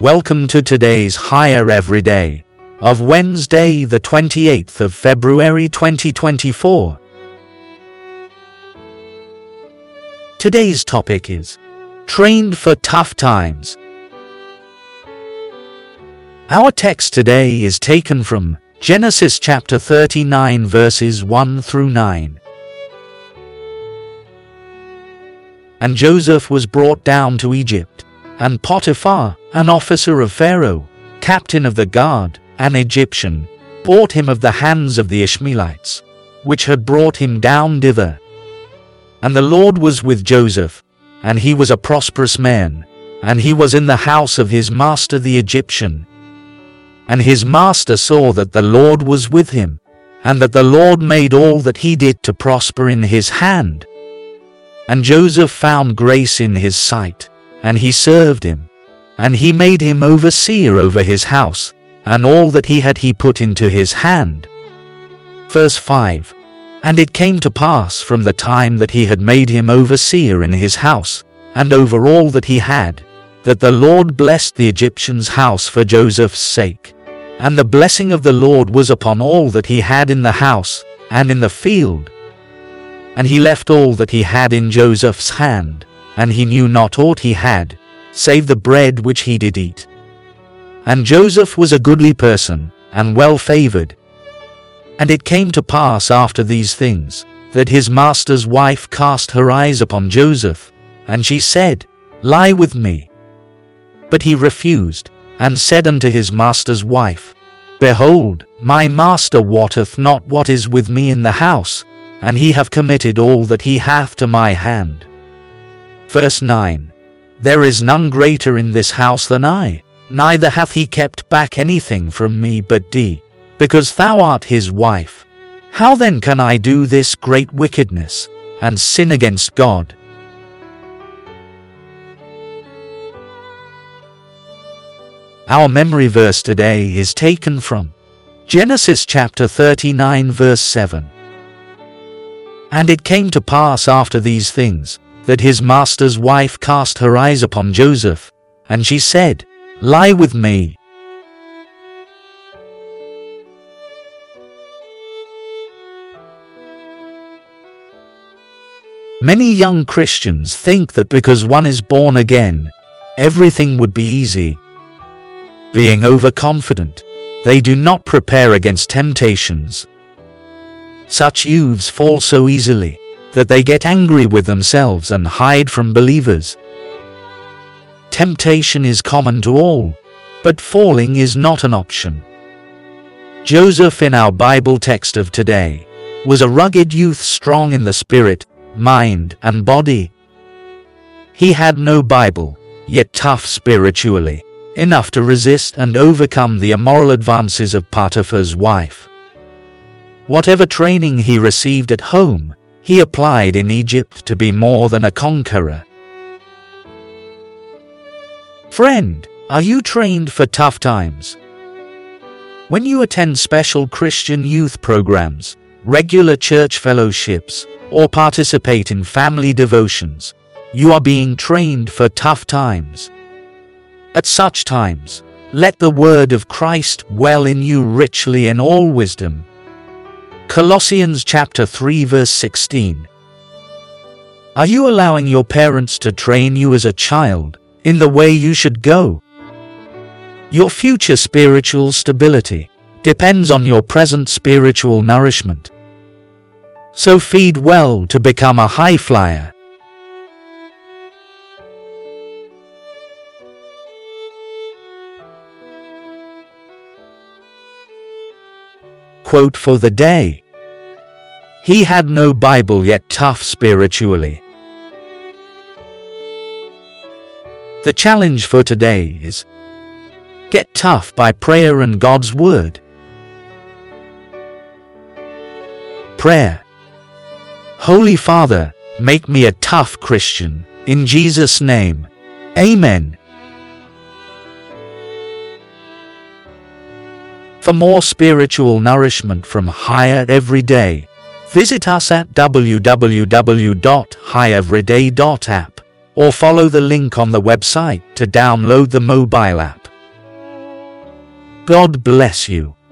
Welcome to today's Higher Everyday of Wednesday, the 28th of February 2024. Today's topic is Trained for Tough Times. Our text today is taken from Genesis chapter 39 verses 1 through 9. And Joseph was brought down to Egypt, and Potiphar, an officer of Pharaoh, captain of the guard, an Egyptian, bought him of the hands of the Ishmaelites, which had brought him down thither. And the Lord was with Joseph, and he was a prosperous man, and he was in the house of his master the Egyptian. And his master saw that the Lord was with him, and that the Lord made all that he did to prosper in his hand. And Joseph found grace in his sight, and he served him. And he made him overseer over his house, and all that he had he put into his hand. Verse 5. And it came to pass from the time that he had made him overseer in his house, and over all that he had, that the Lord blessed the Egyptian's house for Joseph's sake. And the blessing of the Lord was upon all that he had in the house, and in the field. And he left all that he had in Joseph's hand, and he knew not aught he had, save the bread which he did eat. And Joseph was a goodly person, and well favored. And it came to pass after these things, that his master's wife cast her eyes upon Joseph, and she said, Lie with me. But he refused, and said unto his master's wife, Behold, my master wotteth not what is with me in the house, and he hath committed all that he hath to my hand. Verse 9. There is none greater in this house than I, neither hath he kept back anything from me but thee, because thou art his wife. How then can I do this great wickedness, and sin against God? Our memory verse today is taken from Genesis chapter 39 verse 7. And it came to pass after these things, that his master's wife cast her eyes upon Joseph, and she said, Lie with me. Many young Christians think that because one is born again, everything would be easy. Being overconfident, they do not prepare against temptations. Such youths fall so easily that they get angry with themselves and hide from believers. Temptation is common to all, but falling is not an option. Joseph in our Bible text of today was a rugged youth, strong in the spirit, mind, and body. He had no Bible, yet tough spiritually, enough to resist and overcome the immoral advances of Potiphar's wife. Whatever training he received at home, he applied in Egypt to be more than a conqueror. Friend, are you trained for tough times? When you attend special Christian youth programs, regular church fellowships, or participate in family devotions, you are being trained for tough times. At such times, let the word of Christ dwell in you richly in all wisdom. Colossians chapter 3 verse 16. Are you allowing your parents to train you as a child in the way you should go? Your future spiritual stability depends on your present spiritual nourishment. So feed well to become a high flyer. Quote for the day. He had no Bible yet tough spiritually. The challenge for today is get tough by prayer and God's Word. Prayer. Holy Father, make me a tough Christian, in Jesus' name. Amen. For more spiritual nourishment from Higher Everyday, visit us at www.higheveryday.app or follow the link on the website to download the mobile app. God bless you.